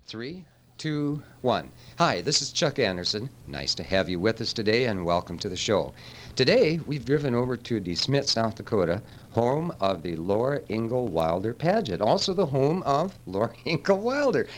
Three, two, one. Hi, this is Chuck Anderson. Nice to have you with us today, and welcome to the show. Today, we've driven over to DeSmet, South Dakota, home of the Laura Ingalls Wilder pageant, also the home of Laura Ingalls Wilder.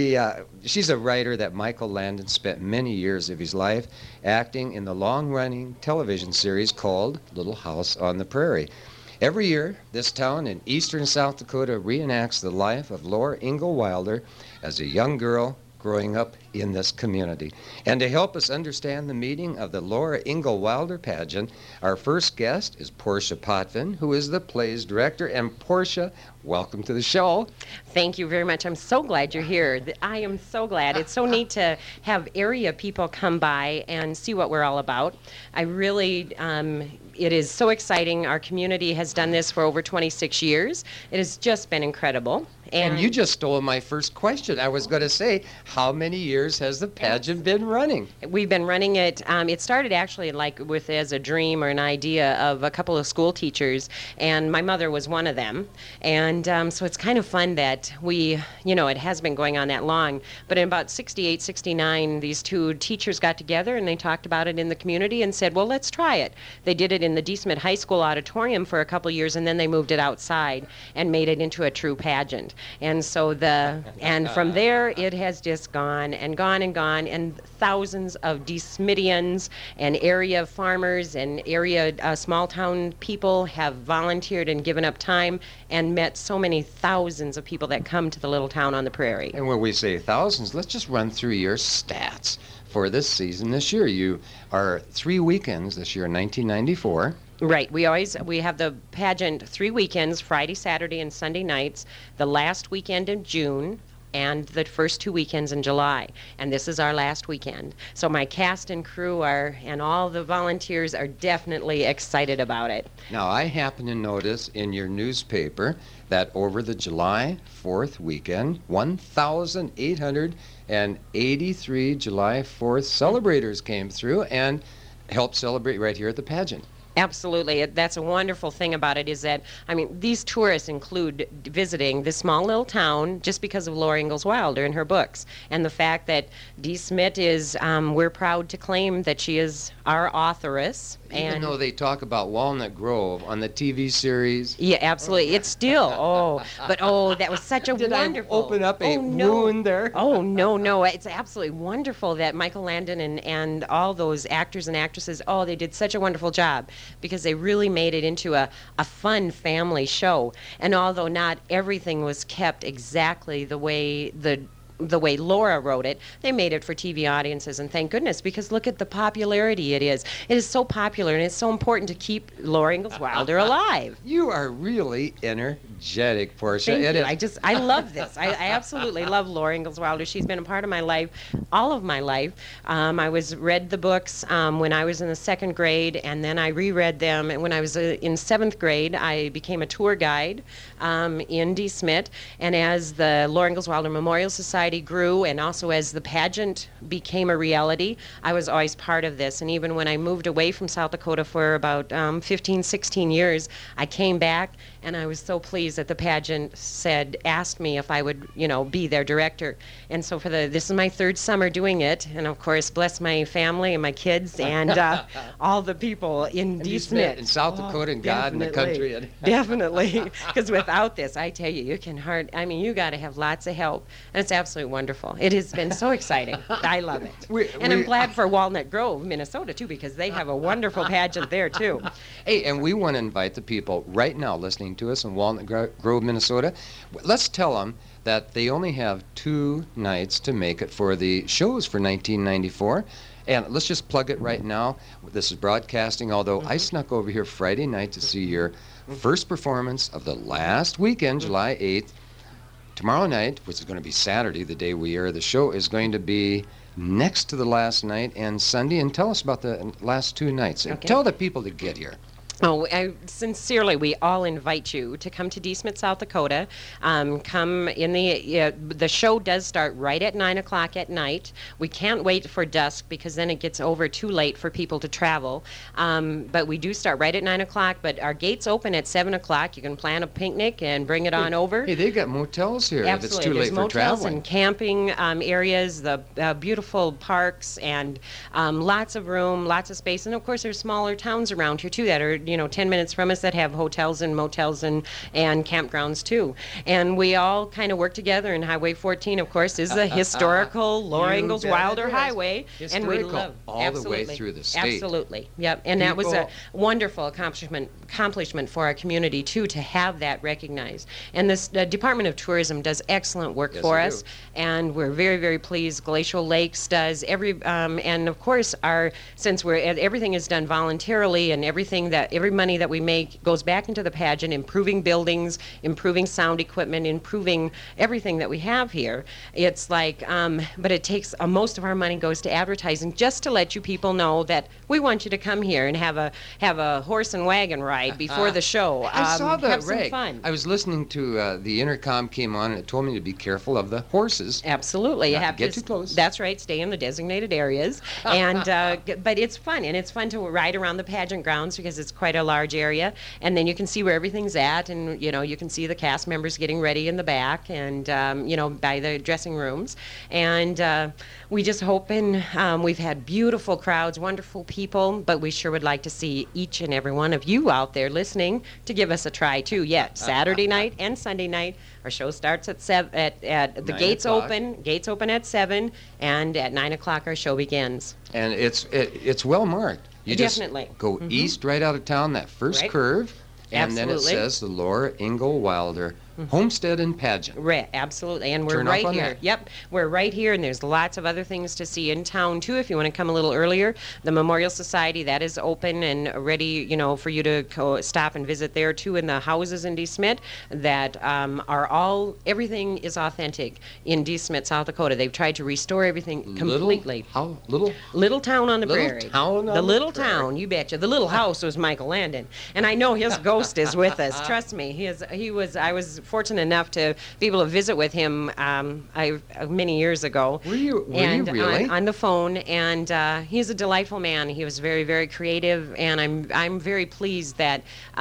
She's a writer that Michael Landon spent many years of his life acting in the long-running television series called Little House on the Prairie. Every year, this town in eastern South Dakota reenacts the life of Laura Ingalls Wilder as a young girl growing up in this community. And to help us understand the meaning of the Laura Ingalls Wilder pageant, our first guest is Portia Potvin, who is the play's director. And Portia, welcome to the show. Thank you very much. I'm so glad you're here. I am so glad. It's so neat to have area people come by and see what we're all about. I really, it is so exciting. Our community has done this for over 26 years. It has just been incredible. And you just stole my first question. I was going to say, how many years has the pageant been running? We've been running it. It started actually as a dream or an idea of a couple of school teachers, and my mother was one of them. And so it's kind of fun that it has been going on that long. But in about 68, 69, these two teachers got together and they talked about it in the community and said, well, let's try it. They did it in the DeSmet High School auditorium for a couple of years, and then they moved it outside and made it into a true pageant. And so from there it has just gone and gone and gone, and thousands of DeSmetians and area farmers and area small town people have volunteered and given up time and met so many thousands of people that come to the little town on the prairie. And when we say thousands, let's just run through your stats for this season this year. You are 3 weekends this year in 1994. Right. We have the pageant 3 weekends, Friday, Saturday, and Sunday nights, the last weekend in June, and the first 2 weekends in July. And this is our last weekend. So my cast and crew and all the volunteers are definitely excited about it. Now, I happen to notice in your newspaper that over the July 4th weekend, 1,883 July 4th celebrators came through and helped celebrate right here at the pageant. Absolutely. That's a wonderful thing about it is that, these tourists include visiting this small little town just because of Laura Ingalls Wilder and her books. And the fact that DeSmet is, we're proud to claim that she is our authoress. Even though they talk about Walnut Grove on the TV series. Yeah, absolutely. It's still, that was such a Did wonderful. I open up a wound there? Oh, no. It's absolutely wonderful that Michael Landon and all those actors and actresses, they did such a wonderful job, because they really made it into a fun family show. And although not everything was kept exactly the way Laura wrote it, they made it for TV audiences, and thank goodness, because look at the popularity it is. It is so popular, and it's so important to keep Laura Ingalls Wilder alive. You are really energetic, Portia. Thank you. I love this. I absolutely love Laura Ingalls Wilder. She's been a part of my life, all of my life. I read the books when I was in the 2nd grade, and then I reread them. And when I was in 7th grade, I became a tour guide in DeSmet. And as the Laura Ingalls Wilder Memorial Society grew, and also as the pageant became a reality, I was always part of this. And even when I moved away from South Dakota for about 15, 16 years, I came back, and I was so pleased that the pageant asked me if I would, be their director. And so this is my 3rd summer doing it, and of course, bless my family and my kids and all the people in DeSmet. In South Dakota and God and the country. Definitely, because without this, I tell you, you got to have lots of help, and it's absolutely wonderful. It has been so exciting. I love it. I'm glad for Walnut Grove, Minnesota, too, because they have a wonderful pageant there, too. Hey, and we want to invite the people right now listening to us in Walnut Grove, Minnesota. Let's tell them that they only have 2 nights to make it for the shows for 1994. And let's just plug it right now. This is broadcasting, although I snuck over here Friday night to see your first performance of the last weekend, July 8th. Tomorrow night, which is going to be Saturday, the day we air the show, is going to be next to the last night and Sunday. And tell us about the last 2 nights. Okay. Tell the people to get here. Oh, sincerely, we all invite you to come to DeSmith, South Dakota. Come in the show does start right at 9 o'clock at night. We can't wait for dusk because then it gets over too late for people to travel. But we do start right at 9 o'clock. But our gates open at 7 o'clock. You can plan a picnic and bring it on over. Hey, they got motels here Absolutely. if it's too late There's for motels traveling. and camping areas, the beautiful parks, and lots of room, lots of space. And of course, there's smaller towns around here too that are 10 minutes from us that have hotels and motels and campgrounds too. And we all kind of work together. And Highway 14, of course, is the historical Laura Ingalls Wilder Highway, and we love all the way through the state. Absolutely, yep. And that was a wonderful accomplishment for our community too, to have that recognized. And this Department of Tourism does excellent work for us, and we're very, very pleased. Glacial Lakes does and of course since everything is done voluntarily, and every money that we make goes back into the pageant, improving buildings, improving sound equipment, improving everything that we have here. It's like, but it takes most of our money goes to advertising, just to let you people know that we want you to come here and have a horse and wagon ride before the show. I saw that, have some Ray. fun. I was listening to the intercom came on, and it told me to be careful of the horses. Absolutely, you Not to have get too close. That's right. Stay in the designated areas, and but it's fun, and it's fun to ride around the pageant grounds because it's quite a large area, and then you can see where everything's at, and you can see the cast members getting ready in the back, and by the dressing rooms, and we just hope, and we've had beautiful crowds, wonderful people, but we sure would like to see each and every one of you out there listening to give us a try too. Saturday night and Sunday night. Our show starts at the gates open. Gates open at 7, and at 9 o'clock our show begins. And it's well marked. You Definitely. just go east right out of town, that first curve, and then it says the Laura Ingalls Wilder Homestead and Pageant. Right, absolutely, and we're Turn up right on here. that. Yep, we're right here, and there's lots of other things to see in town too. If you want to come a little earlier, the Memorial Society, that is open and ready, for you to stop and visit there too. In the houses in DeSmith that are everything is authentic in DeSmith, South Dakota. They've tried to restore everything completely. Little town on the prairie. The little town, you betcha. The little house was Michael Landon, and I know his ghost is with us. Trust me, I was fortunate enough to be able to visit with him many years ago. Were you really? On the phone, and he's a delightful man. He was very, very creative, and I'm very pleased that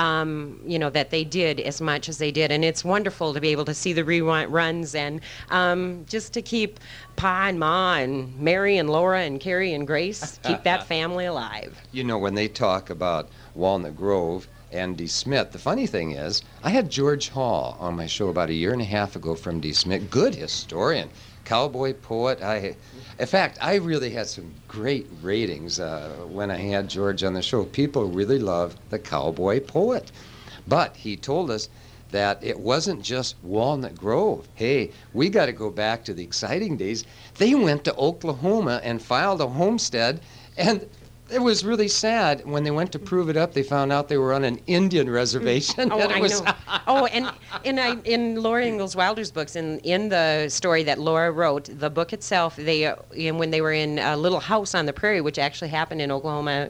that they did as much as they did, and it's wonderful to be able to see the reruns and just to keep Pa and Ma and Mary and Laura and Carrie and Grace, keep that family alive. When they talk about Walnut Grove and DeSmith, the funny thing is, I had George Hall on my show about a year and a half ago from DeSmith. Good historian, cowboy poet. In fact, I really had some great ratings when I had George on the show. People really love the cowboy poet. But he told us that it wasn't just Walnut Grove. Hey, we got to go back to the exciting days. They went to Oklahoma and filed a homestead, and it was really sad. When they went to prove it up, they found out they were on an Indian reservation. Oh, I know. And in Laura Ingalls Wilder's books, in the story that Laura wrote, the book itself, when they were in a little house on the prairie, which actually happened in Oklahoma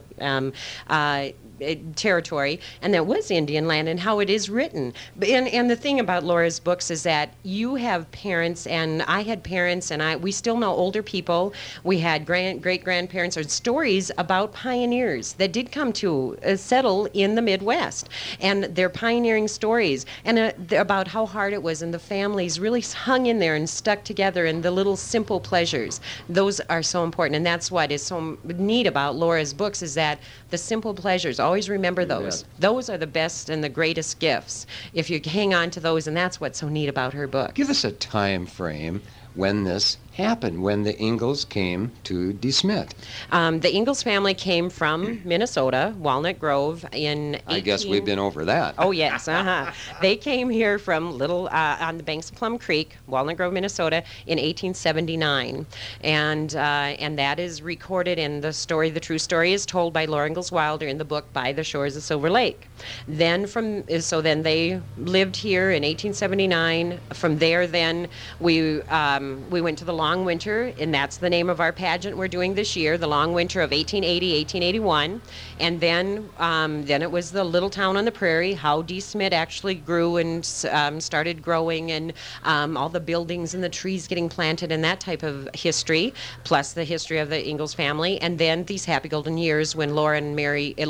territory, and that was Indian land, and how it is written. And the thing about Laura's books is that you have parents, and I had parents, and we still know older people. We had great-grandparents, or stories about pioneers that did come to settle in the Midwest, and their pioneering stories, and about how hard it was, and the families really hung in there and stuck together, and the little simple pleasures. Those are so important, and that's what is so neat about Laura's books, is that the simple pleasures, always remember those. Those are the best and the greatest gifts, if you hang on to those, and that's what's so neat about her book. Give us a time frame when this happened, when the Ingalls came to DeSmith. The Ingalls family came from Minnesota, Walnut Grove, I guess we've been over that. Oh, yes, They came here from on the banks of Plum Creek, Walnut Grove, Minnesota, in 1879. And that is recorded in the story. The true story is told by Laura Ingalls Wilder in the book By the Shores of Silver Lake. Then they lived here in 1879. From there, then we we went to the Long Winter, and that's the name of our pageant we're doing this year, the Long Winter of 1880, 1881. And then it was the little town on the prairie, how D. Smith actually grew and started growing, and all the buildings and the trees getting planted and that type of history, plus the history of the Ingalls family. And then these happy golden years when Laura and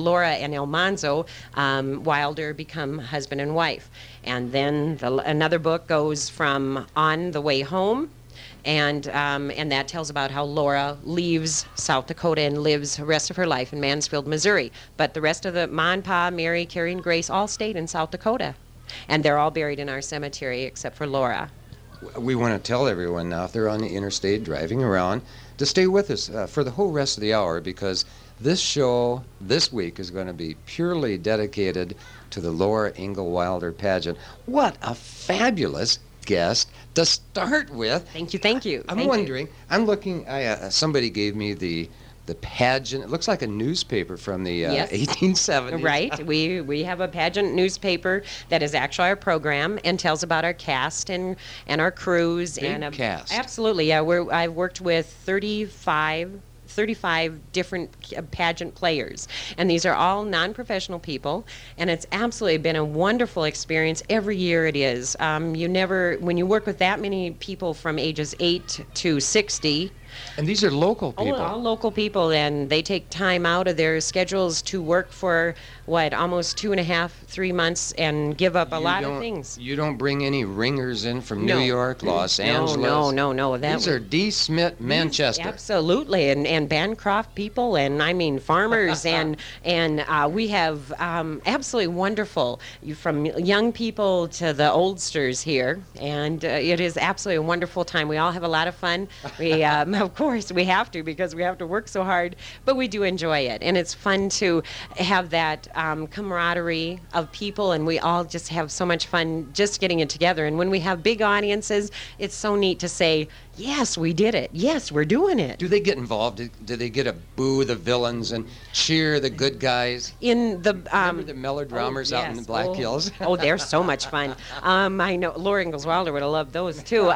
Almanzo Wilder become husband and wife. And then another book goes from On the Way Home, and that tells about how Laura leaves South Dakota and lives the rest of her life in Mansfield, Missouri. But the rest of the Ma and Pa, Mary, Carrie, and Grace all stayed in South Dakota. And they're all buried in our cemetery except for Laura. We want to tell everyone now, if they're on the interstate driving around, to stay with us for the whole rest of the hour, because this show this week is going to be purely dedicated to the Laura Ingalls Wilder pageant. What a fabulous guest to start with. Thank you. I'm wondering, I'm looking, somebody gave me the pageant. It looks like a newspaper from the Yes. 1870s. Right. We have a pageant newspaper that is actually our program and tells about our cast and our crews. Big cast. Absolutely. Yeah. I've worked with 35 different pageant players, and these are all non-professional people, and it's absolutely been a wonderful experience. Every year it is. When you work with that many people from ages 8 to 60. And these are local people. All local people, and they take time out of their schedules to work for, almost 2.5, 3 months and give up a lot of things. You don't bring any ringers in from New York, Los Angeles? No. These are D. Smith, Manchester. Absolutely, and Bancroft people, and I mean farmers, and we have absolutely wonderful, from young people to the oldsters here, and it is absolutely a wonderful time. We all have a lot of fun. We of course, we have to, because we have to work so hard, but we do enjoy it. And it's fun to have that camaraderie of people, and we all just have so much fun just getting it together. And when we have big audiences, it's so neat to say, yes, we did it. Yes, we're doing it. Do they get involved? Do they get to boo the villains and cheer the good guys? Remember the melodramers out in the Black Hills? They're so much fun. I know Laura Ingalls Wilder would have loved those too.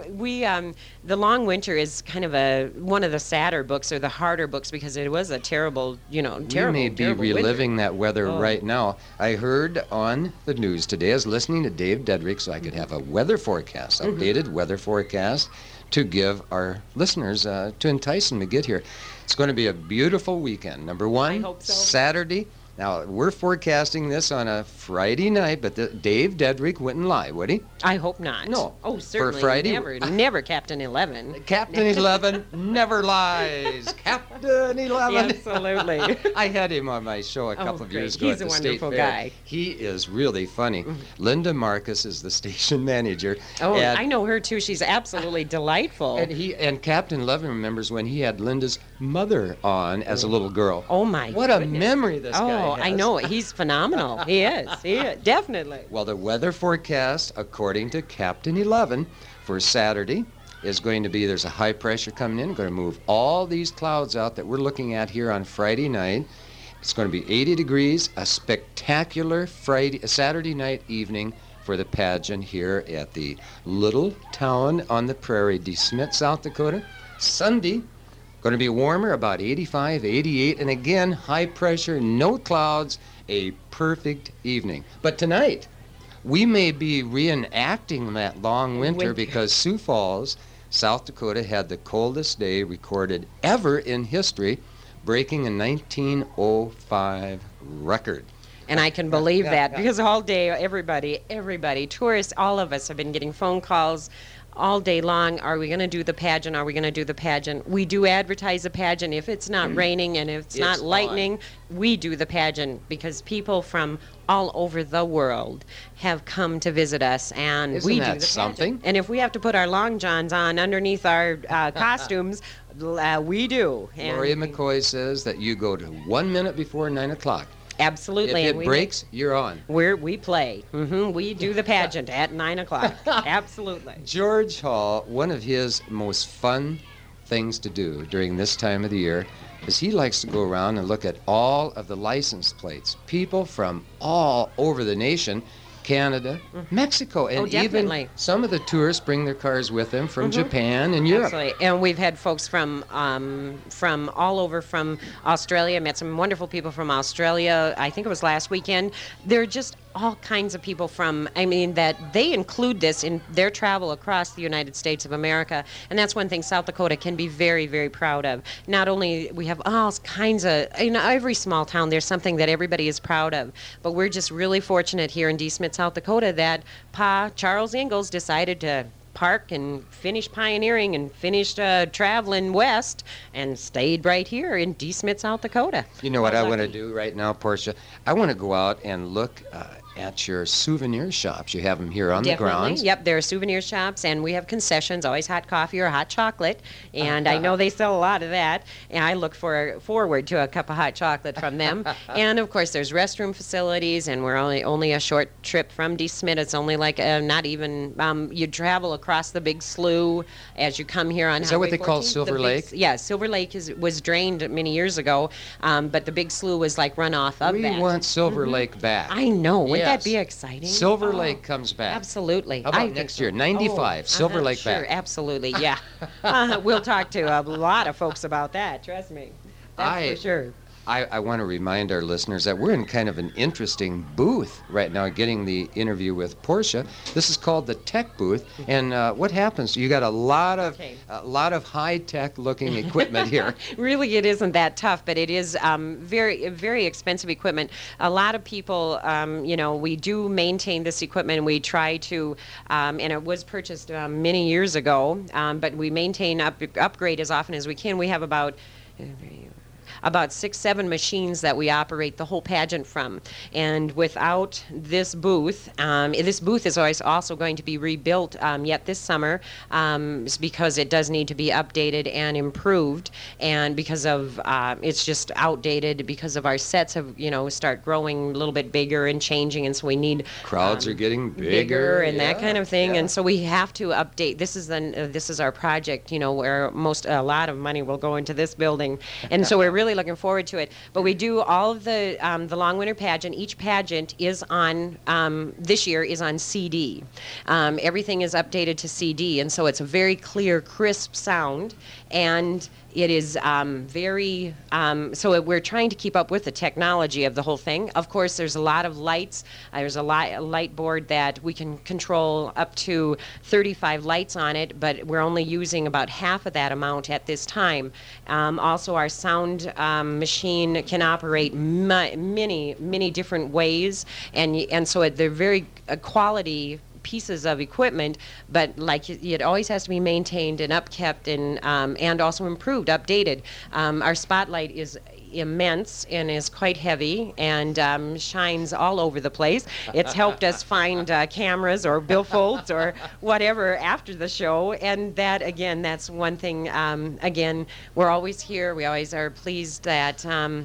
The Long Winter is kind of one of the sadder books, or the harder books, because it was a terrible, terrible. We may be reliving winter. that weather right now. I heard on the news today, I was listening to Dave Dedrick, so I could have a weather forecast, updated weather forecast, to give our listeners, to entice them to get here. It's going to be a beautiful weekend. Number one, I hope so. Saturday. Now, we're forecasting this on a Friday night, but Dave Dedrick wouldn't lie, would he? I hope not. No. Oh, certainly. For Friday? Never Captain 11. Captain 11 never lies. Captain 11. Absolutely. I had him on my show a couple of years ago He's at the a State wonderful Fair. guy. He is really funny. Linda Marcus is the station manager. Oh, and, I know her too. She's absolutely delightful. And Captain 11 remembers when he had Linda's mother on as a little girl. Oh my What goodness. a memory this guy has. I know. He's phenomenal. He is. Definitely. Well, the weather forecast, according to Captain 11, for Saturday is going to be, there's a high pressure coming in, going to move all these clouds out that we're looking at here on Friday night. It's going to be 80 degrees, a spectacular Saturday night evening for the pageant here at the little town on the prairie, De Smet, South Dakota. Sunday, going to be warmer, about 85, 88, and again, high pressure, no clouds, a perfect evening. But tonight, we may be reenacting that long winter because Sioux Falls, South Dakota, had the coldest day recorded ever in history, breaking a 1905 record. And I can believe that, because all day, everybody, tourists, all of us have been getting phone calls all day long. Are we going to do the pageant? Are we going to do the pageant? We do advertise the pageant. If it's not raining and if it's not lightning, we do the pageant, because people from all over the world have come to visit us, and Isn't we that do the something? pageant. And if we have to put our long johns on underneath our costumes, we do. And Laurie McCoy says that you go to 1 minute before 9 o'clock. Absolutely. If it breaks, you're on. We play. We do the pageant at 9 o'clock. Absolutely. George Hall, one of his most fun things to do during this time of the year is he likes to go around and look at all of the license plates. People from all over the nation Canada, Mexico, and even definitely. some of the tourists bring their cars with them from Japan and Europe. Absolutely. And we've had folks from all over, from Australia. Met some wonderful people from Australia. I think it was last weekend. There are just all kinds of people that they include this in their travel across the United States of America. And that's one thing South Dakota can be very, very proud of. Not only we have all kinds of, every small town there's something that everybody is proud of. But we're just really fortunate here in D. Smith, South Dakota, that Pa Charles Ingalls decided to park and finish pioneering and finished traveling west and stayed right here in D. Smith, South Dakota. You know what I want to do right now, Portia? I want to go out and look at your souvenir shops. You have them here on the grounds. Yep, there are souvenir shops, and we have concessions, always hot coffee or hot chocolate, and I know they sell a lot of that, and I look forward to a cup of hot chocolate from them. And, of course, there's restroom facilities, and we're only a short trip from D. Smith. It's only like not even, you travel across the big slough as you come here on Is that what they call Silver Lake? Yeah, Silver Lake was drained many years ago, but the big slough was like runoff of that. We want Silver Lake back. I know. Wouldn't Yes. that be exciting? Silver Lake comes back. Absolutely. How about next year? 95, Silver Lake sure, back. Absolutely, yeah. We'll talk to a lot of folks about that, trust me. That's for sure. I want to remind our listeners that we're in kind of an interesting booth right now, getting the interview with Portia. This is called the Tech Booth, and what happens? You got a lot of high-tech looking equipment here. Really, it isn't that tough, but it is very, very expensive equipment. A lot of people, we do maintain this equipment. We try to, and it was purchased many years ago, but we maintain upgrade as often as we can. We have about 6-7 machines that we operate the whole pageant from. And without this booth is always also going to be rebuilt yet this summer because it does need to be updated and improved. And because of it's just outdated because of our sets have start growing a little bit bigger and changing, and so we need crowds are getting bigger and that kind of thing. Yeah. And so we have to update. This is our project, where a lot of money will go into this building, and so we're really looking forward to it. But we do all of the Long Winter Pageant. Each pageant is on, this year is on CD. Everything is updated to CD, and so it's a very clear, crisp sound, and it is so we're trying to keep up with the technology of the whole thing. Of course, there's a lot of lights. There's a light board that we can control up to 35 lights on it, but we're only using about half of that amount at this time. Also, our sound machine can operate many different ways, and so they're very quality pieces of equipment, but it always has to be maintained and upkept and also improved, updated. Our spotlight is immense and is quite heavy and shines all over the place. It's helped us find cameras or billfolds or whatever after the show, and that's one thing. Again, we're always here. We always are pleased that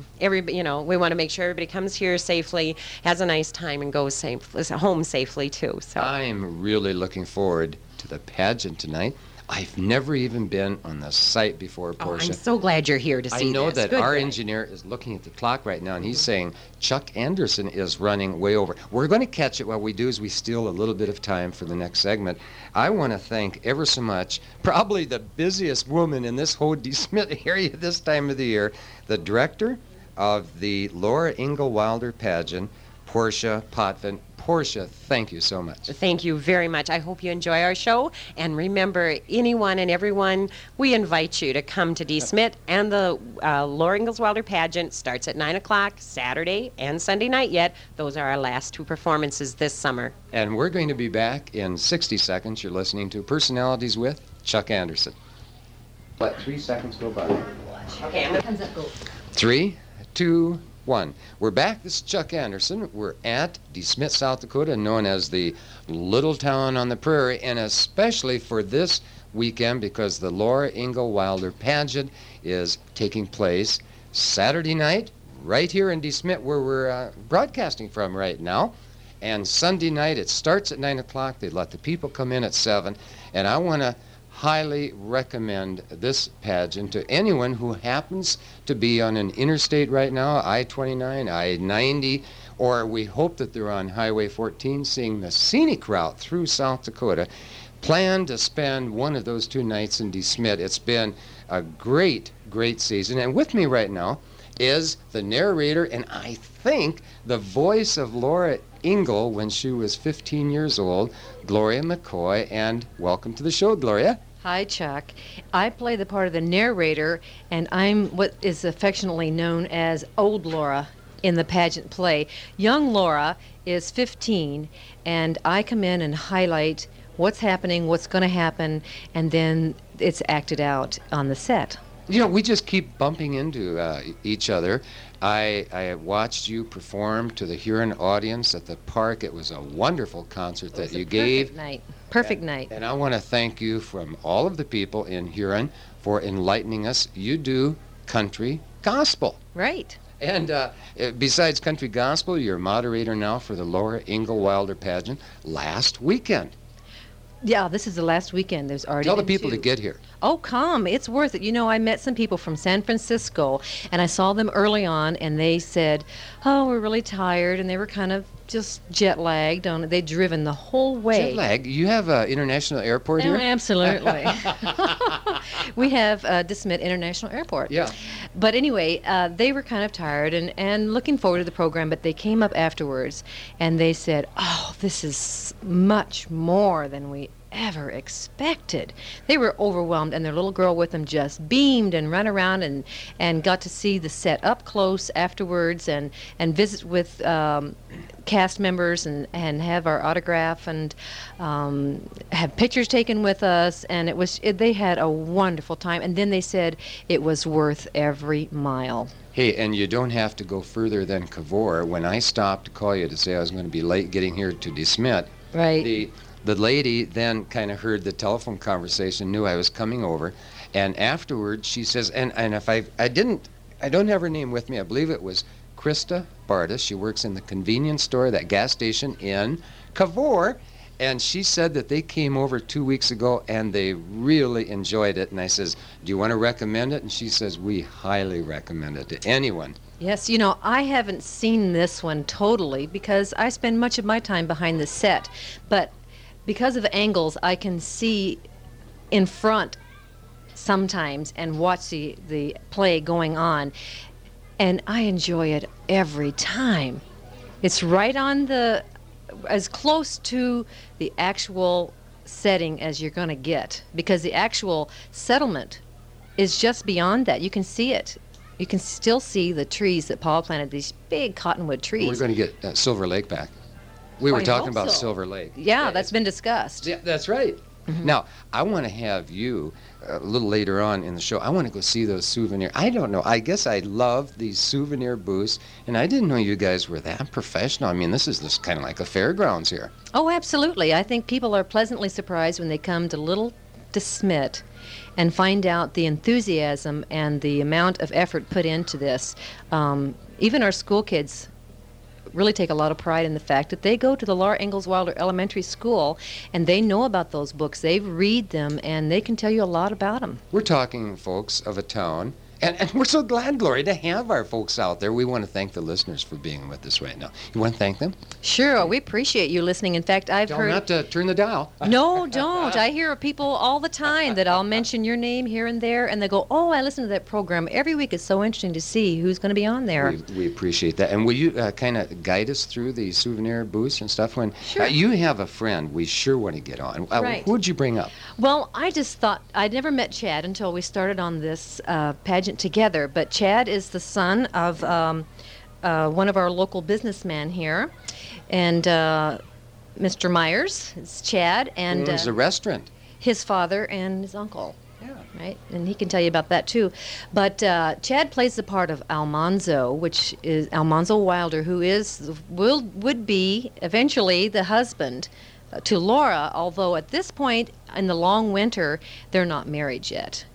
we want to make sure everybody comes here safely, has a nice time, and goes home safely too. So I'm really looking forward to the pageant tonight. I've never even been on the site before, Portia. I'm so glad you're here to see this. I know that Good our guy. engineer is looking at the clock right now, and he's saying Chuck Anderson is running way over. We're going to catch it. What we do is we steal a little bit of time for the next segment. I want to thank ever so much, probably the busiest woman in this whole D. Smith area this time of the year, the director of the Laura Ingalls Wilder pageant, Portia Potvin. Portia, thank you so much. Thank you very much. I hope you enjoy our show. And remember, anyone and everyone, we invite you to come to D. Smith, and the Laura Ingalls Wilder pageant starts at 9 o'clock Saturday and Sunday night yet. Those are our last two performances this summer. And we're going to be back in 60 seconds. You're listening to Personalities with Chuck Anderson. Let 3 seconds go by. Okay, I'm going to go. 3, 2, 1. We're back. This is Chuck Anderson. We're at D. Smith, South Dakota, known as the Little Town on the Prairie, and especially for this weekend because the Laura Ingalls Wilder pageant is taking place Saturday night right here in D. Smith, where we're broadcasting from right now. And Sunday night, it starts at 9 o'clock. They let the people come in at 7. And I want to highly recommend this pageant to anyone who happens to be on an interstate right now, I-29, I-90, or we hope that they're on Highway 14 seeing the scenic route through South Dakota. Plan to spend one of those 2 nights in DeSmet. It's been a great season. And with me right now is the narrator and I think the voice of Laura Ingalls when she was 15 years old, Gloria McCoy. And welcome to the show, Gloria. Hi, Chuck. I play the part of the narrator, and I'm what is affectionately known as Old Laura in the pageant play. Young Laura is 15, and I come in and highlight what's happening, what's going to happen, and then it's acted out on the set. You know, we just keep bumping into each other. I watched you perform to the Huron audience at the park. It was a wonderful concert that you gave. Perfect night. And I want to thank you from all of the people in Huron for enlightening us. You do country gospel. Right. And besides country gospel, you're moderator now for the Laura Ingalls Wilder pageant last weekend. Yeah, this is the last weekend. There's already Tell the been people 2. to get here. Oh, come. It's worth it. You know, I met some people from San Francisco, and I saw them early on, and they said, oh, we're really tired, and they were kind of just jet-lagged. They'd driven the whole way. Jet-lag? You have an international airport here? Oh, absolutely. We have DeSmet International Airport. Yeah. But anyway, they were kind of tired and looking forward to the program, but they came up afterwards, and they said, oh, this is much more than we ever expected. They were overwhelmed, and their little girl with them just beamed and ran around and got to see the set up close afterwards and visit with cast members and have our autograph and have pictures taken with us, and they had a wonderful time, and then they said it was worth every mile. Hey, and you don't have to go further than Cavour. When I stopped to call you to say I was going to be late getting here to DeSmet, right. The lady then kind of heard the telephone conversation, knew I was coming over, and afterwards she says, and if I don't have her name with me, I believe it was Krista Bartis. She works in the convenience store, that gas station in Cavour, and she said that they came over 2 weeks ago and they really enjoyed it. And I says, do you want to recommend it? And she says, we highly recommend it to anyone. Yes, you know, I haven't seen this one totally because I spend much of my time behind the set, but because of angles, I can see in front sometimes and watch the play going on, and I enjoy it every time. It's right on as close to the actual setting as you're going to get, because the actual settlement is just beyond that. You can see it. You can still see the trees that Paul planted, these big cottonwood trees. We're going to get Silver Lake back. We were talking about Silver Lake. Yeah, that's been discussed. Yeah, that's right. Mm-hmm. Now, I want to have you, a little later on in the show, I want to go see those souvenirs. I don't know. I guess I love these souvenir booths, and I didn't know you guys were that professional. I mean, this is just kind of like a fairgrounds here. Oh, absolutely. I think people are pleasantly surprised when they come to Little DeSmet and find out the enthusiasm and the amount of effort put into this. Even our school kids really take a lot of pride in the fact that they go to the Laura Ingalls Wilder Elementary School and they know about those books. They read them and they can tell you a lot about them. We're talking, folks, of a town, and we're so glad, Gloria, to have our folks out there. We want to thank the listeners for being with us right now. You want to thank them? Sure. We appreciate you listening. In fact, I've heard... Not to turn the dial. No, don't. I hear of people all the time that I'll mention your name here and there, and they go, oh, I listen to that program every week. It's so interesting to see who's going to be on there. We appreciate that. And will you kind of guide us through the souvenir booths and stuff? When Sure. You have a friend we sure want to get on. Right. Who'd you bring up? Well, I just thought I'd never met Chad until we started on this pageant together. But Chad is the son of one of our local businessmen here, and Mr. Myers is Chad, and Owns a restaurant. his father and his uncle. Yeah. Right, and he can tell you about that too. But Chad plays the part of Almanzo, which is Almanzo Wilder, who would be eventually the husband to Laura. Although at this point in the long winter, they're not married yet.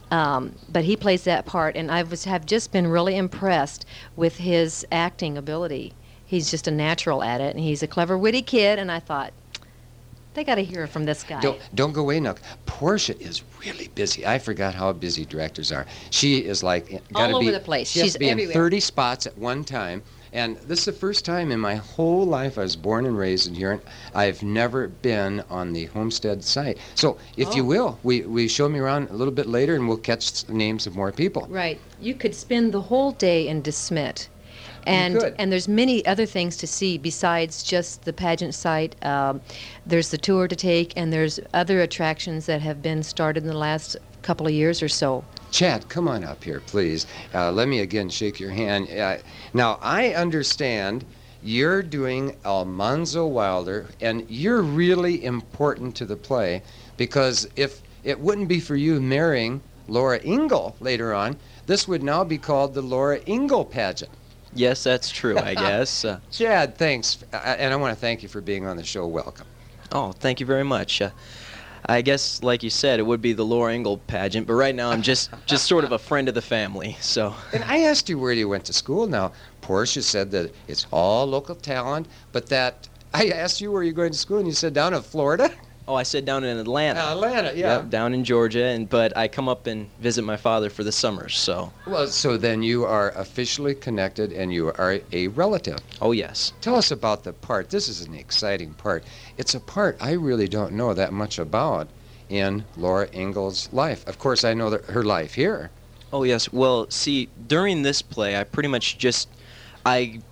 But he plays that part, and have just been really impressed with his acting ability. He's just a natural at it, and he's a clever, witty kid. And I thought, They got to hear from this guy. Don't go away, Nook. Portia is really busy. I forgot how busy directors are. She is like all over the place. She has She's to be everywhere. in 30 spots at one time. And this is the first time in my whole life, I was born and raised in here, and I've never been on the Homestead site. So if you will, we show me around a little bit later, and we'll catch names of more people. Right. You could spend the whole day in DeSmet. You could. And there's many other things to see besides just the pageant site. There's the tour to take, and there's other attractions that have been started in the last couple of years or so. Chad, come on up here, please. Let me again shake your hand. Now, I understand you're doing Almanzo Wilder, and you're really important to the play, because if it wouldn't be for you marrying Laura Ingalls later on, this would now be called the Laura Ingalls pageant. Yes, that's true, I guess. Chad, thanks. And I want to thank you for being on the show. Welcome. Oh, thank you very much. I guess, like you said, it would be the Laura Ingalls pageant, but right now I'm just sort of a friend of the family, so. And I asked you where you went to school. Now, Portia said that it's all local talent, but that I asked you where you're going to school, and you said down in Florida? Oh, I said down in Atlanta. Atlanta, yeah. Yep, down in Georgia, but I come up and visit my father for the summers, so. Well, so then you are officially connected, and you are a relative. Oh, yes. Tell us about the part. This is an exciting part. It's a part I really don't know that much about in Laura Ingalls' life. Of course, I know her life here. Oh, yes. Well, see, during this play, I pretty much just, I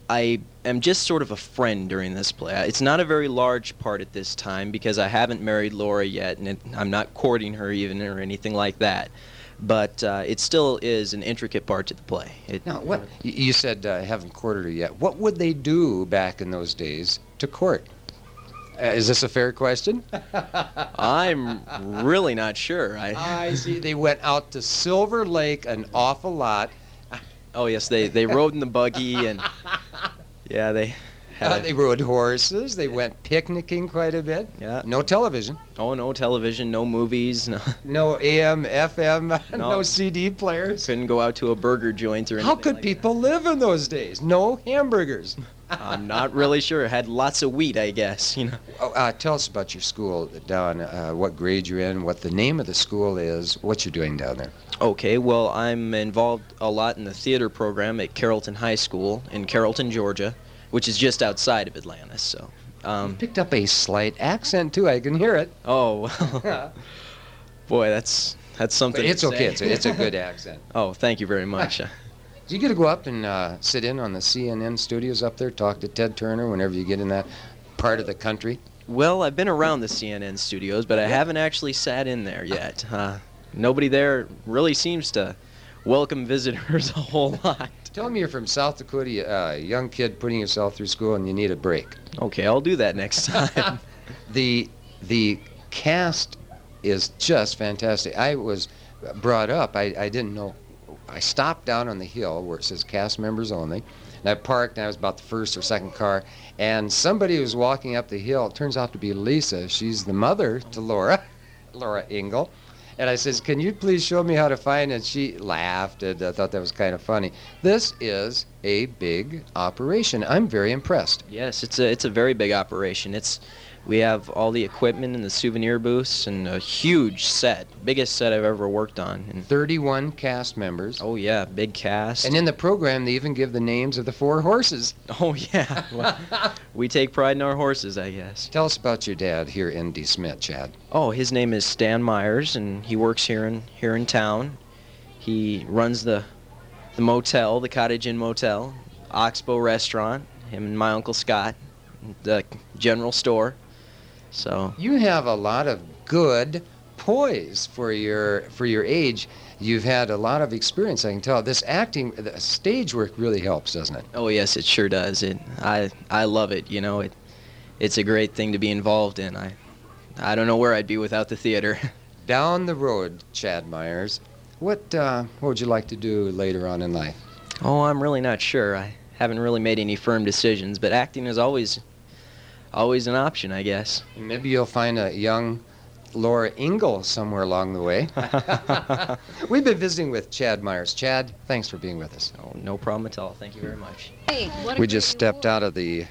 am just sort of a friend during this play. It's not a very large part at this time because I haven't married Laura yet, and I'm not courting her even or anything like that. But it still is an intricate part to the play. Now, what you said haven't courted her yet. What would they do back in those days to court? Is this a fair question? I'm really not sure. I see. They went out to Silver Lake an awful lot. Oh, yes, they rode in the buggy, and yeah, they had they rode horses. They went picnicking quite a bit. Yeah. No television. Oh, no television, no movies, No AM, FM, No. no CD players. couldn't go out to a burger joint or anything. How could like people live in those days? No hamburgers. that. I'm not really sure. It had lots of wheat, I guess. Tell us about your school down, what grade you're in, what the name of the school is, what you're doing down there. Okay, well, I'm involved a lot in the theater program at Carrollton High School in Carrollton, Georgia, which is just outside of Atlanta. So, Picked up a slight accent too. I can hear it. oh, well, boy, that's something. But it's to okay. say. It's a good accent. Oh, thank you very much. Do you get to go up and sit in on the CNN studios up there, talk to Ted Turner whenever you get in that part of the country? Well, I've been around the CNN studios, but I haven't actually sat in there yet. Nobody there really seems to welcome visitors a whole lot. Tell me you're from South Dakota, a young kid putting yourself through school, and you need a break. Okay, I'll do that next time. The cast is just fantastic. I was brought up, I didn't know. I stopped down on the hill where it says cast members only, and I parked, and I was about the first or second car, and somebody was walking up the hill. It turns out to be Lisa. She's the mother to Laura Ingalls. And I says, can you please show me how to find it? And she laughed, and I thought that was kind of funny. This is a big operation. I'm very impressed. Yes, it's a very big operation. We have all the equipment and the souvenir booths and a huge set, biggest set I've ever worked on. And 31 cast members. oh yeah, big cast. And in the program, they even give the names of the 4 horses. oh yeah, well, we take pride in our horses, I guess. Tell us about your dad here in DeSmet, Chad. Oh, his name is Stan Myers, and he works here in town. He runs the motel, the Cottage Inn Motel, Oxbow Restaurant. Him and my Uncle Scott, the general store. So You have a lot of good poise for your age. You've had a lot of experience, I can tell. This acting, the stage work really helps, doesn't it? oh yes, it sure does. I love it. It's a great thing to be involved in. I don't know where I'd be without the theater. Down the road, Chad Myers, what would you like to do later on in life? Oh, I'm really not sure. I haven't really made any firm decisions, but acting is always an option, I guess. Maybe you'll find a young Laura Ingalls somewhere along the way. We've been visiting with Chad Myers. Chad, thanks for being with us. Oh, no problem at all. Thank you very much. Hey, what We just stepped out of the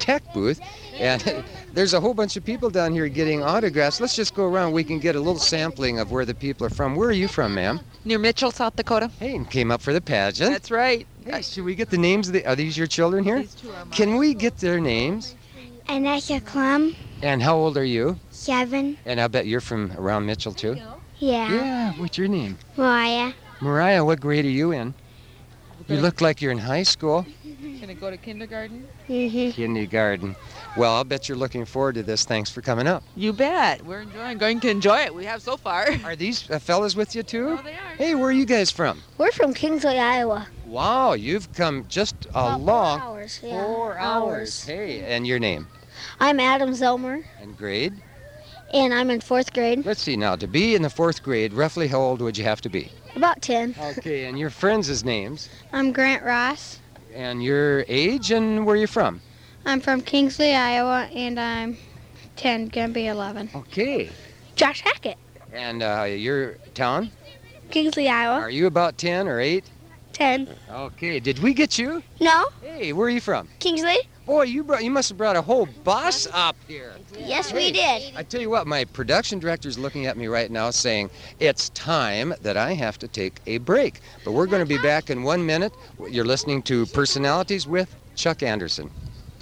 tech booth, and there's a whole bunch of people down here getting autographs. Let's just go around. We can get a little sampling of where the people are from. Where are you from, ma'am? Near Mitchell, South Dakota. Hey, and came up for the pageant. That's right. Hey, should we get the names of are these your children here? These two are mine. Can we get their names? Anessa Klum, And how old are you? 7. And I bet you're from around Mitchell, too? Yeah. Yeah, what's your name? Mariah. Mariah, what grade are you in? You look like you're in high school. Gonna go to kindergarten? Kindergarten. Well, I'll bet you're looking forward to this. Thanks for coming up. You bet. We're going to enjoy it. We have so far. Are these fellas with you, too? Oh, they are. Hey, where are you guys from? We're from Kingsley, Iowa. Wow, you've come just a About long 4 hours. Yeah. 4 hours. Hey, and your name I'm Adam Zelmer, and grade? and I'm in 4th grade. Let's see now. To be in the 4th grade, roughly how old would you have to be? About 10. Okay, and your friends' names I'm Grant Ross. and your age and where you're from? I'm from Kingsley, Iowa, and I'm 10, gonna be 11. Okay. Josh Hackett, And your town? Kingsley, Iowa, Are you about 10 or 8? 10. Okay. Did we get you? No, Hey, where are you from? Kingsley? Boy, you must have brought a whole bus up here. Yes, we did. I tell you what, my production director's looking at me right now saying it's time that I have to take a break. But we're going to be back in 1 minute. You're listening to Personalities with Chuck Anderson.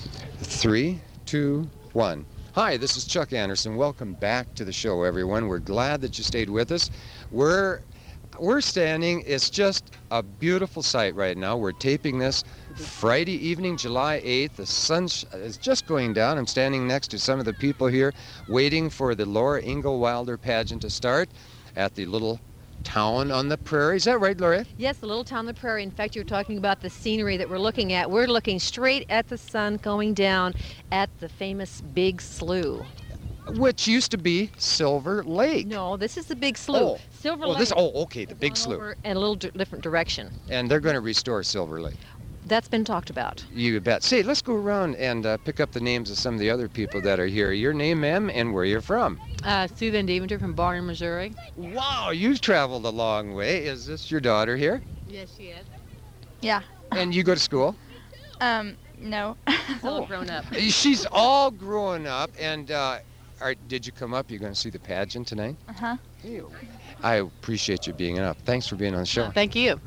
3, 2, 1. Hi, this is Chuck Anderson. Welcome back to the show, everyone. We're glad that you stayed with us. We're standing, it's just a beautiful sight right now. We're taping this Friday evening, July 8th. The sun is just going down. I'm standing next to some of the people here waiting for the Laura Ingalls Wilder pageant to start at the little town on the prairie. Is that right, Laura? Yes, the little town on the prairie. In fact, you're talking about the scenery that we're looking at. We're looking straight at the sun going down at the famous Big Slough. Which used to be Silver Lake. No, this is the Big Slough. Oh. Silver Oh, Lake. okay, the Big Going Slough. over in a little different direction. And they're going to restore Silver Lake. That's been talked about. You bet. Say, let's go around and pick up the names of some of the other people that are here. Your name, ma'am, and where you're from. Sue Van Deventer from Barnum, Missouri. Wow, you've traveled a long way. Is this your daughter here? Yes, she is. Yeah. And you go to school? No. It's all grown up. She's all grown up. And did you come up? You're going to see the pageant tonight? Uh-huh. Hey, I appreciate you being up. Thanks for being on the show. Thank you.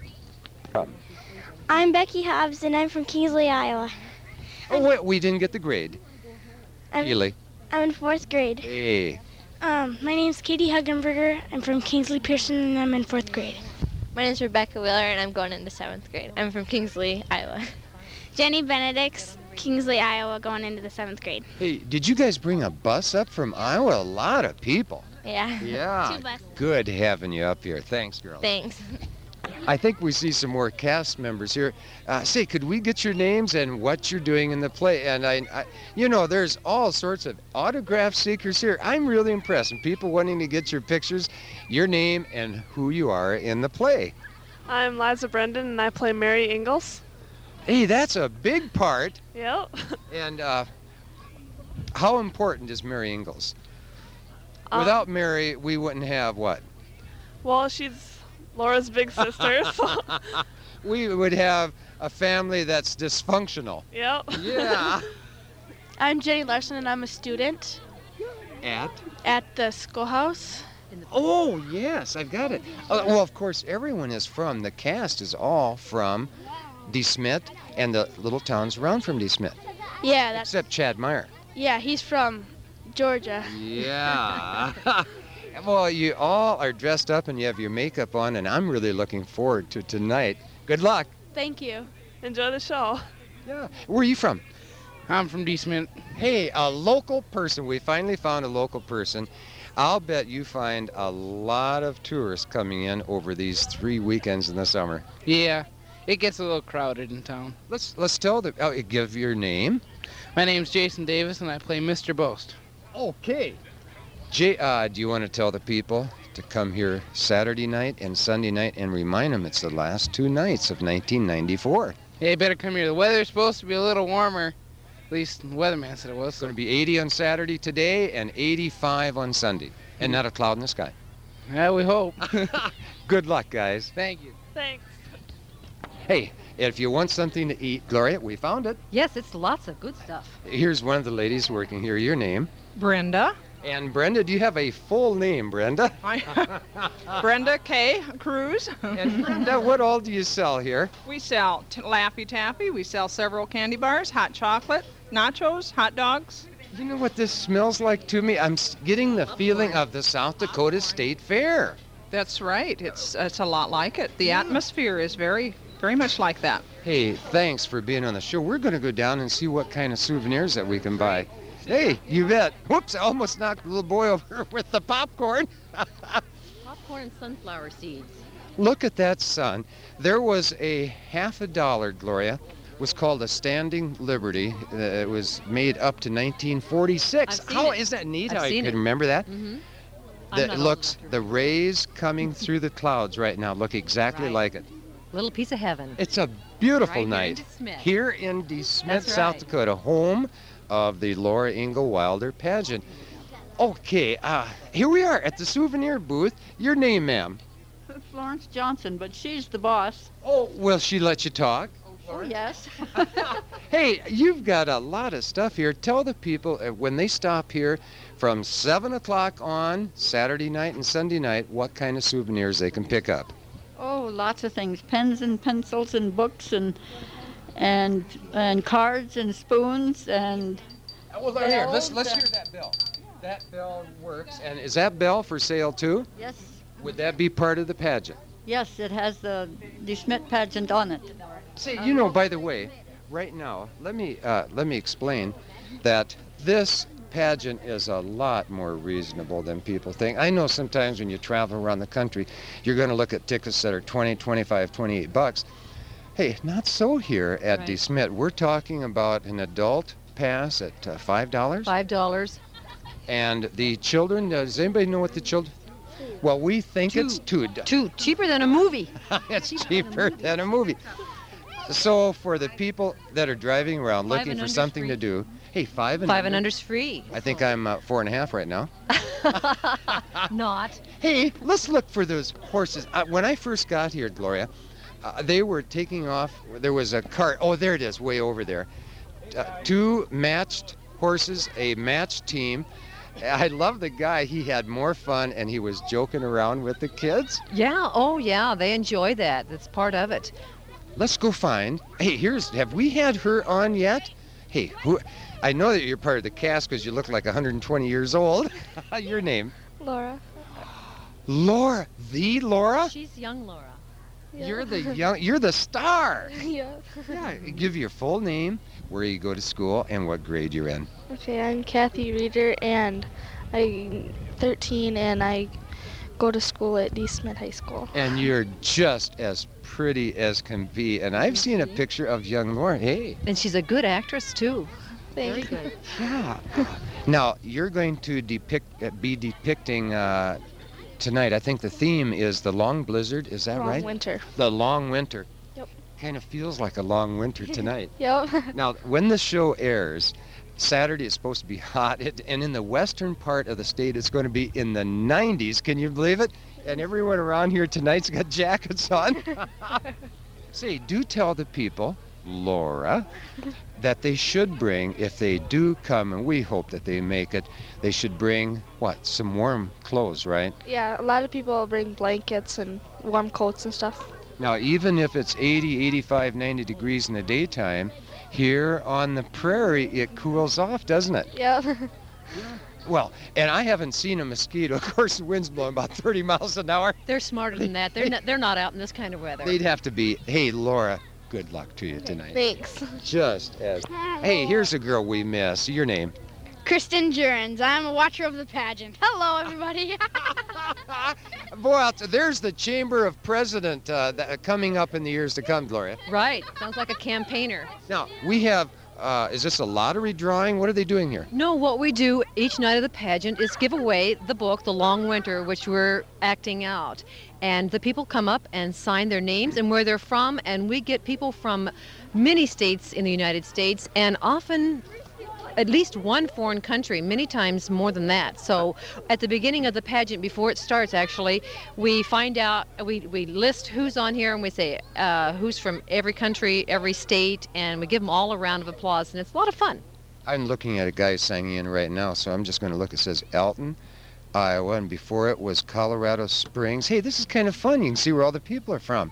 I'm Becky Hobbs, and I'm from Kingsley, Iowa. Oh, wait, we didn't get the grade. I'm, Keely. I'm in 4th grade. Hey. My name's Katie Huggenberger. I'm from Kingsley Pearson, and I'm in 4th grade. My name's Rebecca Wheeler, and I'm going into 7th grade. I'm from Kingsley, Iowa. Jenny Benedict's Kingsley, Iowa, going into the 7th grade. Hey, did you guys bring a bus up from Iowa? A lot of people. Yeah. Yeah. 2 buses. Good having you up here. Thanks, girl. Thanks. I think we see some more cast members here. Say, could we get your names and what you're doing in the play? And I there's all sorts of autograph seekers here. I'm really impressed. And people wanting to get your pictures, your name, and who you are in the play. I'm Liza Brendan, and I play Mary Ingalls. Hey, that's a big part. Yep. And how important is Mary Ingalls? Without Mary, we wouldn't have what? Well, she's Laura's big sister, so We would have a family that's dysfunctional. yep. Yeah. I'm Jenny Larson, and I'm a student at the schoolhouse. Oh, yes, I've got it. Well, of course, everyone is from, the cast is all from DeSmet and the little towns around from DeSmet, Yeah, that's except Chad Meyer. he's from Georgia. Yeah. Well, you all are dressed up and you have your makeup on, and I'm really looking forward to tonight. Good luck. Thank you. Enjoy the show. Yeah. Where are you from? I'm from DeSmet. Hey, a local person. We finally found a local person. I'll bet you find a lot of tourists coming in over these 3 weekends in the summer. Yeah, it gets a little crowded in town. Let's tell them. Give your name. My name's Jason Davis, and I play Mr. Boast. Okay. Jay, do you want to tell the people to come here Saturday night and Sunday night and remind them it's the last 2 nights of 1994? Hey, better come here. The weather's supposed to be a little warmer. At least the weatherman said it was. It's going to be 80 on Saturday today and 85 on Sunday. And not a cloud in the sky. Yeah, we hope. Good luck, guys. Thank you. Thanks. Hey, If you want something to eat, Gloria, we found it. Yes, it's lots of good stuff. Here's one of the ladies working here. Your name? Brenda. And Brenda, do you have a full name, Brenda? Brenda K. Cruz. And Brenda, what all do you sell here? We sell Laffy Taffy. We sell several candy bars, hot chocolate, nachos, hot dogs. You know what this smells like to me? I'm getting the feeling of the South Dakota State Fair. That's right. It's a lot like it. The atmosphere is very, very much like that. Hey, thanks for being on the show. We're going to go down and see what kind of souvenirs that we can buy. Hey, you bet. Whoops, I almost knocked the little boy over with the popcorn. Popcorn and sunflower seeds. Look at that sun. There was a $50, Gloria. It was called a Standing Liberty. It was made up to 1946. Isn't that neat how you can remember that? Mm-hmm. That looks, the rays coming through the clouds right now look exactly like it. Little piece of heaven. It's a beautiful Right night. Here in DeSmith. Here in DeSmith, That's South right. Dakota, home of the Laura Ingalls Wilder pageant. Okay, here we are at the souvenir booth. Your name, ma'am? Florence Johnson, but she's the boss. Oh, will she let you talk? Oh, yes. Hey, you've got a lot of stuff here. Tell the people when they stop here from 7 o'clock on Saturday night and Sunday night, what kind of souvenirs they can pick up. Oh, lots of things. Pens and pencils and books and cards and spoons and... Well, here, let's hear that bell. That bell works. And is that bell for sale too? Yes. Would that be part of the pageant? Yes, it has the DeSmith pageant on it. Say, you know, by the way, right now, let me explain that this pageant is a lot more reasonable than people think. I know sometimes when you travel around the country, you're going to look at tickets that are 20, 25, 28 bucks. Hey, not so here at DeSmith. We're talking about an adult pass at $5. $5. And the children, does anybody know what the children? Well, we think it's $2. Cheaper than a movie. It's cheaper than a movie. So for the people that are driving around looking for something to do, hey, five and under's free. I think I'm 4.5 right now. Not. Hey, let's look for those horses. When I first got here, Gloria, they were taking off. There was a cart. Oh, there it is, way over there. 2 matched horses, a matched team. I love the guy. He had more fun, and he was joking around with the kids. Yeah, oh yeah, they enjoy that. That's part of it. Let's go find. Hey, have we had her on yet? Hey, I know that you're part of the cast because you look like 120 years old. Your name? Laura. Laura, the Laura? She's young Laura. Yeah. You're the star. Yeah. Yeah, give your full name, where you go to school, and what grade you're in. Okay, I'm Kathy Reeder, and I'm 13, and I go to school at DeSmith High School. And you're just as pretty as can be. And I've seen a picture of young Laura. Hey. And she's a good actress, too. Thank you. Very good. Yeah. Now, you're going to be depicting tonight. I think the theme is the long blizzard. Is that right? Long winter. The long winter. Yep. Kind of feels like a long winter tonight. Yep. Now, when the show airs, Saturday is supposed to be hot, and in the western part of the state, it's going to be in the 90s. Can you believe it? And everyone around here tonight's got jackets on. Say, do tell the people, Laura, that they should bring, if they do come, and we hope that they make it, they should bring, what, some warm clothes, right? Yeah, a lot of people bring blankets and warm coats and stuff. Now, even if it's 80, 85, 90 degrees in the daytime, here on the prairie, it cools off, doesn't it? Yeah. Well, and I haven't seen a mosquito. Of course, the wind's blowing about 30 miles an hour. They're smarter than that. They're not out in this kind of weather. They'd have to be. Hey, Laura, good luck to you tonight. Thanks. Just as. Hey, here's a girl we miss. Your name? Kristen Jurens. I'm a watcher of the pageant. Hello, everybody. Boy, there's the Chamber of President coming up in the years to come, Gloria. Right. Sounds like a campaigner. Now, we have, is this a lottery drawing? What are they doing here? No, what we do each night of the pageant is give away the book, The Long Winter, which we're acting out. And the people come up and sign their names and where they're from, and we get people from many states in the United States, and often at least one foreign country, many times more than that. So at the beginning of the pageant, before it starts actually, we find out, we list who's on here, and we say who's from every country, every state, and we give them all a round of applause, and it's a lot of fun. I'm looking at a guy signing in right now, so I'm just going to look. It says Alton, Iowa, and before it was Colorado Springs. Hey, this is kind of fun. You can see where all the people are from.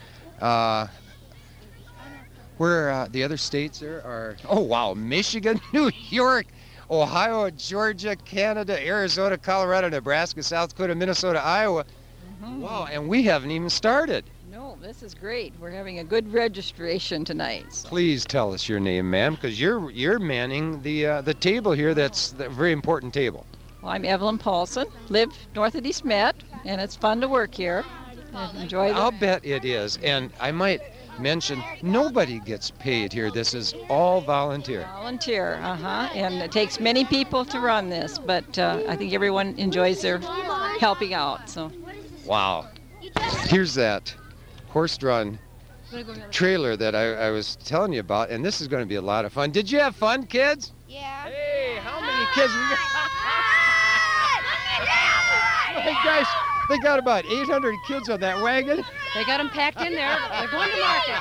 Where the other states are, oh wow, Michigan, New York, Ohio, Georgia, Canada, Arizona, Colorado, Nebraska, South Dakota, Minnesota, Iowa. Wow, and we haven't even started. No, this is great. We're having a good registration tonight. So. Please tell us your name, ma'am, because you're manning the table here. That's a very important table. Well, I'm Evelyn Paulson, live north of DeSmet, and it's fun to work here. And enjoy I'll bet it is, and I might mention nobody gets paid here. This is all volunteer. Volunteer, and it takes many people to run this, but I think everyone enjoys their helping out. So. Wow. Here's that horse-drawn trailer that I was telling you about, and this is going to be a lot of fun. Did you have fun, kids? Yeah. Hey, how many kids we got? Hey, guys, they got about 800 kids on that wagon. They got them packed in there. They're going to market.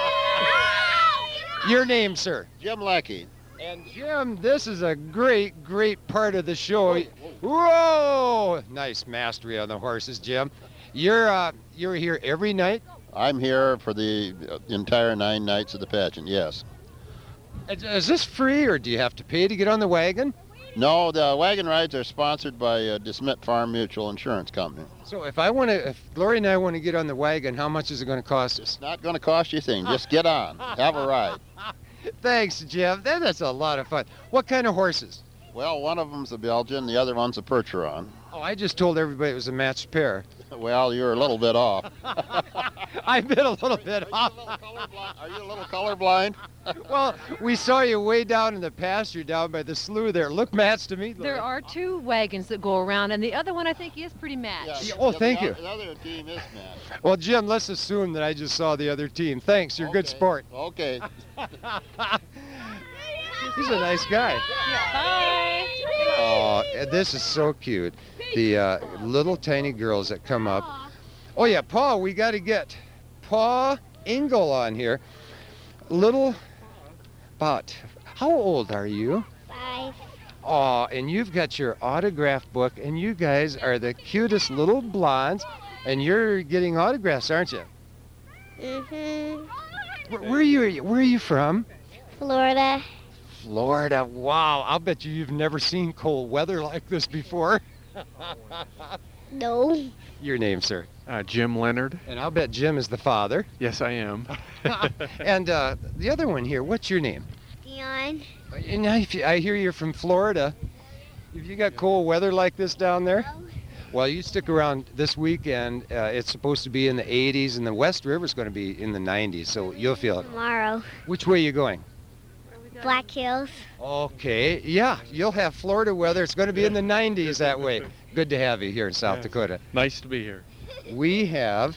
Your name, sir? Jim Lackey. And Jim, this is a great, great part of the show. Whoa! Nice mastery on the horses, Jim. You're here every night? I'm here for the entire 9 nights of the pageant, yes. Is this free, or do you have to pay to get on the wagon? No, the wagon rides are sponsored by DeSmet Farm Mutual Insurance Company. So if Lori and I want to get on the wagon, how much is it going to cost us? It's not going to cost you a thing. Just get on. Have a ride. Thanks, Jim. That's a lot of fun. What kind of horses? Well, one of them's a Belgian, the other one's a Percheron. Oh, I just told everybody it was a matched pair. Well, you're a little bit off. I've been a little bit off. Are you a little colorblind? Well, we saw you way down in the pasture down by the slough there. Look matched to me. There are 2 wagons that go around, and the other one I think is pretty matched. Yeah, oh, thank you. The other team is matched. Well, Jim, let's assume that I just saw the other team. Thanks, you're a good sport. Okay. He's a nice guy. Bye. Oh, this is so cute. The little tiny girls that come up. Oh yeah, Paul, we got to get Pa Engel on here. How old are you? 5. Oh, and you've got your autograph book, and you guys are the cutest little blondes, and you're getting autographs, aren't you? Where are you from? Florida. Florida. Wow, I'll bet you've never seen cold weather like this before. No. Your name, sir? Jim Leonard. And I'll bet Jim is the father. Yes, I am. And the other one here, what's your name? Dion. And I hear you're from Florida. Have you got cold weather like this down there? Well, you stick around this weekend. It's supposed to be in the 80s, and the West River's going to be in the 90s, so you'll feel it. Tomorrow. Which way are you going? Black Hills. Okay, yeah, you'll have Florida weather. It's going to be in the 90s that way. Good to have you here in South Dakota. Nice to be here. We have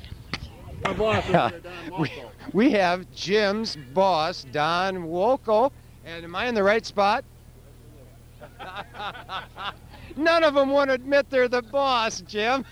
we have Jim's boss, Don Wolko. And am I in the right spot? None of them want to admit they're the boss, Jim.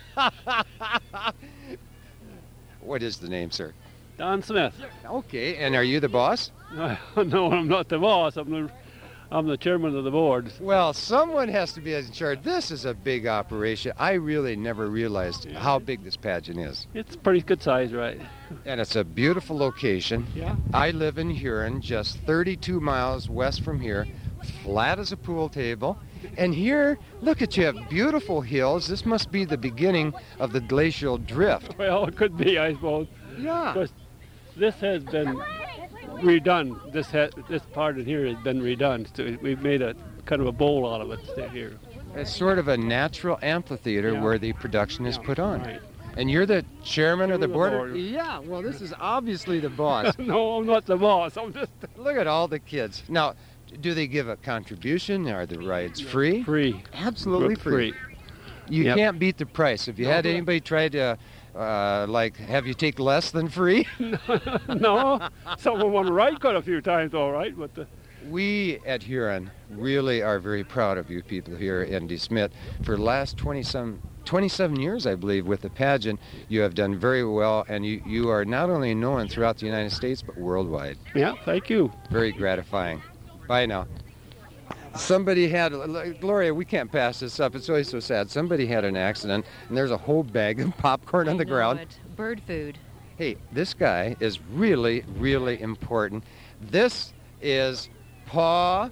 What is the name, sir? Don Smith. Okay, and are you the boss? No, I'm not the boss. I'm the chairman of the board. Well, someone has to be in charge. This is a big operation. I really never realized how big this pageant is. It's pretty good size, right? And it's a beautiful location. Yeah. I live in Huron, just 32 miles west from here, flat as a pool table. And here, look at you, have beautiful hills. This must be the beginning of the glacial drift. Well, it could be, I suppose. Yeah. Because this has been redone. This part in here has been redone. So we've made a kind of a bowl out of it here. It's sort of a natural amphitheater where the production is put on. Right. And you're the chairman of the board? board? Yeah, well, this is obviously the boss. No, I'm not the boss. I'm just... Look at all the kids. Now, do they give a contribution? Are the rides free? Free. Absolutely free. You can't beat the price. Have you had anybody try to, have you take less than free? No. Someone want to ride quite a few times, all right, but We at Huron really are very proud of you people here in DeSmet. For the last 27 years, I believe, with the pageant, you have done very well, and you are not only known throughout the United States, but worldwide. Yeah, thank you. Very gratifying. Bye now. Somebody had, Gloria, we can't pass this up. It's always so sad. Somebody had an accident, and there's a whole bag of popcorn on the ground. Bird food. Hey, this guy is really, really important. This is Pa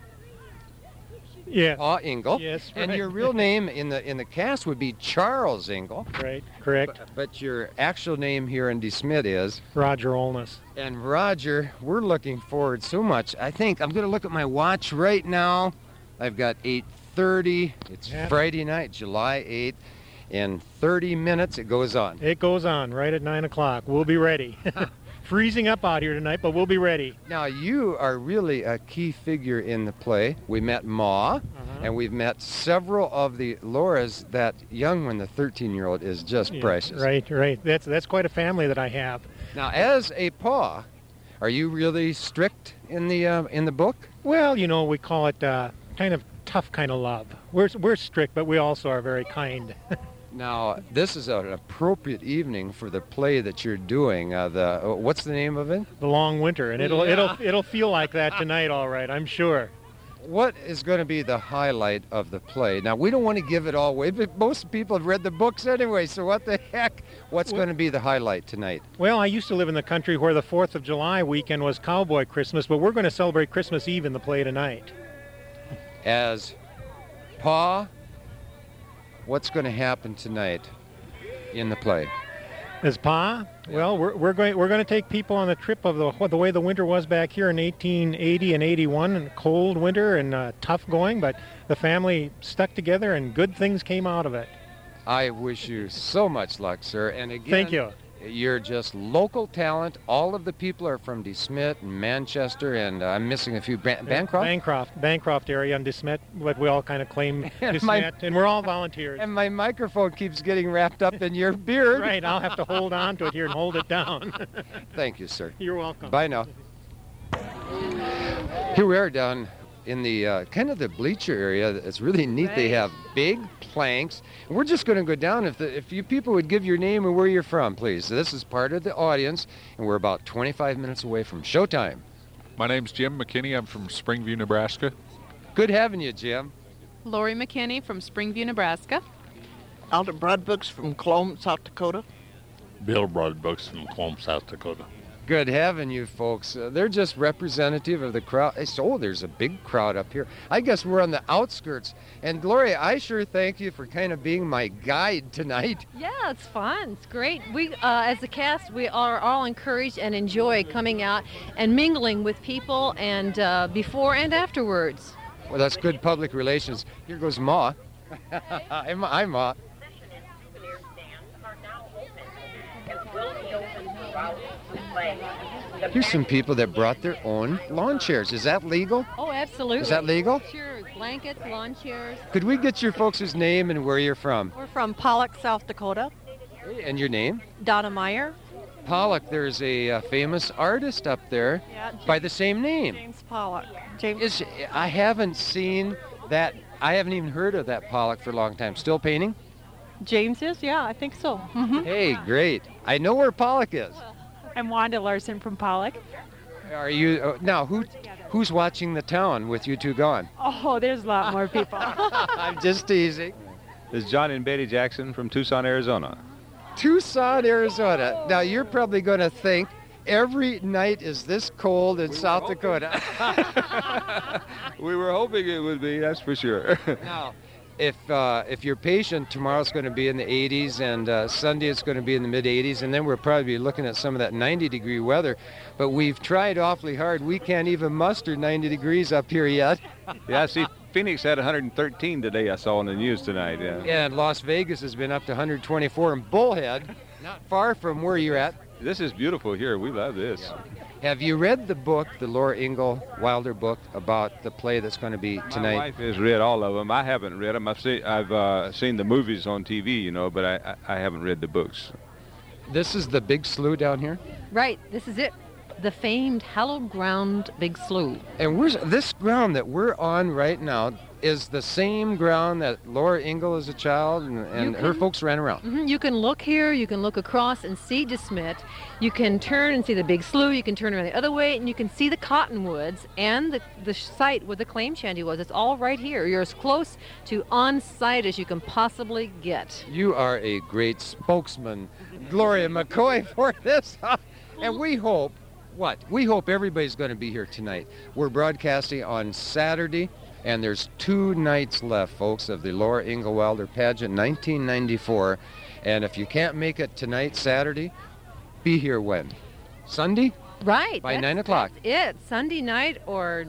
Engel. Yes, And right. your real name in the cast would be Charles Engel. Right, correct. But your actual name here in DeSmet is? Roger Olness. And Roger, we're looking forward so much. I think I'm going to look at my watch right now. I've got 8:30. It's Friday night, July 8th. In 30 minutes, it goes on. It goes on right at 9 o'clock. We'll be ready. Freezing up out here tonight, but we'll be ready. Now, you are really a key figure in the play. We met Ma, and we've met several of the Lauras. That young one, the 13-year-old, is just precious. Right. That's quite a family that I have. Now, as a Pa, are you really strict in the book? Well, we call it kind of tough kind of love. We're strict, but we also are very kind. Now, this is an appropriate evening for the play that you're doing. What's the name of it? The Long Winter, and it'll feel like that tonight, all right, I'm sure. What is going to be the highlight of the play? Now, we don't want to give it all away, but most people have read the books anyway, so what the heck? What's going to be the highlight tonight? Well, I used to live in the country where the 4th of July weekend was Cowboy Christmas, but we're going to celebrate Christmas Eve in the play tonight. As Pa, what's going to happen tonight in the play? As Pa? Well, we're going to take people on the trip of the way the winter was back here in 1880 and 81, and cold winter and tough going, but the family stuck together and good things came out of it. I wish you so much luck, sir. And again, thank you. You're just local talent. All of the people are from DeSmet and Manchester, and I'm missing a few. Bancroft? Bancroft area in DeSmet, but we all kind of claim DeSmet, and we're all volunteers. And my microphone keeps getting wrapped up in your beard. Right, I'll have to hold on to it here and hold it down. Thank you, sir. You're welcome. Bye now. Here we are down in the kind of the bleacher area. It's really neat. Right. They have big planks. And we're just going to go down. If you people would give your name and where you're from, please. So this is part of the audience, and we're about 25 minutes away from showtime. My name's Jim McKinney. I'm from Springview, Nebraska. Good having you, Jim. Lori McKinney from Springview, Nebraska. Alda Broadbooks from Clome, South Dakota. Bill Broadbooks from Clome, South Dakota. Good having you folks. They're just representative of the crowd. Oh, there's a big crowd up here. I guess we're on the outskirts. And Gloria, I sure thank you for kind of being my guide tonight. Yeah, it's fun. It's great. We, as a cast, we are all encouraged and enjoy coming out and mingling with people and before and afterwards. Well, that's good public relations. Here goes Ma. Hi, Ma. Here's some people that brought their own lawn chairs. Is that legal? Oh, absolutely. Is that legal? Sure. Blankets, lawn chairs. Could we get your folks' name and where you're from? We're from Pollock, South Dakota. And your name? Donna Meyer. Pollock, there's a famous artist up there by the same name. James Pollock. I haven't seen that. I haven't even heard of that Pollock for a long time. Still painting? James is? Yeah, I think so. Mm-hmm. Hey, great. I know where Pollock is. I'm Wanda Larson from Pollock. Are you now? Who's watching the town with you two gone? Oh, there's a lot more people. I'm just teasing. This is John and Betty Jackson from Tucson, Arizona. Tucson, Arizona. Now you're probably going to think every night is this cold in South Dakota. We were hoping it would be, that's for sure. Now, if you're patient, tomorrow's going to be in the 80s, and Sunday it's going to be in the mid-80s, and then we'll probably be looking at some of that 90-degree weather. But we've tried awfully hard. We can't even muster 90 degrees up here yet. Yeah, see, Phoenix had 113 today, I saw on the news tonight. Yeah, and Las Vegas has been up to 124, and Bullhead, not far from where you're at. This is beautiful here. We love this. Yeah. Have you read the book, the Laura Ingalls Wilder book, about the play that's going to be tonight? My wife has read all of them. I haven't read them. I've seen the movies on TV, but I haven't read the books. This is the big slough down here? Right. This is it. the famed hallowed ground Big Slough. And this ground that we're on right now is the same ground that Laura Ingle as a child and her folks ran around. You can look here, you can look across and see DeSmet. You can turn and see the Big Slough, you can turn around the other way and you can see the cottonwoods and the site where the claim shanty was. It's all right here. You're as close to on-site as you can possibly get. You are a great spokesman, Gloria McCoy, for this. And we hope, we hope everybody's going to be here tonight. We're broadcasting on Saturday. And there's 2 nights left, folks, of the Laura Ingle Wilder pageant, 1994. And if you can't make it tonight, Saturday, be here when? Sunday? Right. By 9 o'clock. That's it. Sunday night or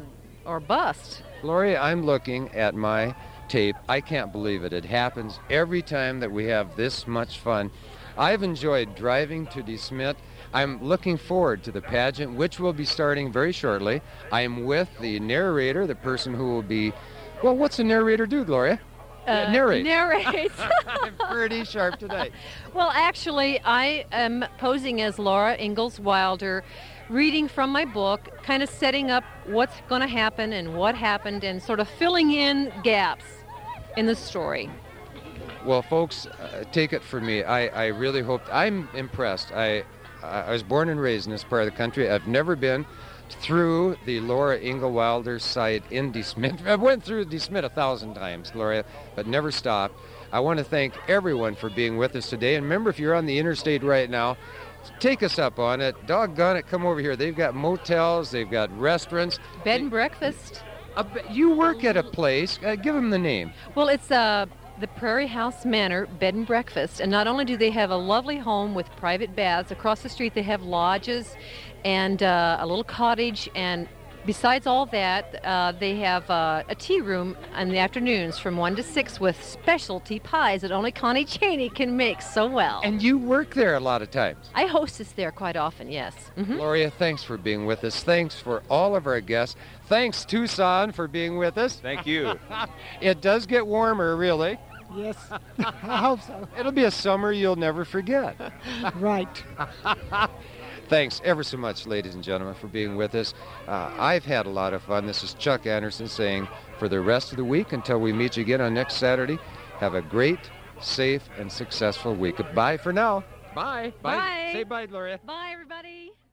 bust. Gloria, I'm looking at my tape. I can't believe it. It happens every time that we have this much fun. I've enjoyed driving to DeSmet. I'm looking forward to the pageant, which will be starting very shortly. I'm with the narrator, the person who will be... Well, what's the narrator do, Gloria? Narrate. Narrate. I'm pretty sharp tonight. Well, actually, I am posing as Laura Ingalls Wilder, reading from my book, kind of setting up what's going to happen and what happened and sort of filling in gaps in the story. Well, folks, take it from me. I really hope... I'm impressed. I was born and raised in this part of the country. I've never been through the Laura Ingle Wilder site in DeSmet. I went through DeSmet 1,000 times, Gloria, but never stopped. I want to thank everyone for being with us today. And remember, if you're on the interstate right now, take us up on it. Doggone it, come over here. They've got motels. They've got restaurants. Bed and breakfast. You work at a place. Give them the name. Well, it's the Prairie House Manor Bed and Breakfast. And not only do they have a lovely home with private baths, across the street they have lodges and a little cottage. And besides all that, they have a tea room in the afternoons from 1 to 6 with specialty pies that only Connie Cheney can make so well. And you work there a lot of times. I hostess there quite often, yes. Gloria, thanks for being with us. Thanks for all of our guests. Thanks, Tucson, for being with us. Thank you. It does get warmer, really. Yes, I hope so. It'll be a summer you'll never forget. Right. Thanks ever so much, ladies and gentlemen, for being with us. I've had a lot of fun. This is Chuck Anderson saying for the rest of the week, until we meet you again on next Saturday, have a great, safe, and successful week. Bye for now. Bye. Bye. Say bye, Gloria. Bye, everybody.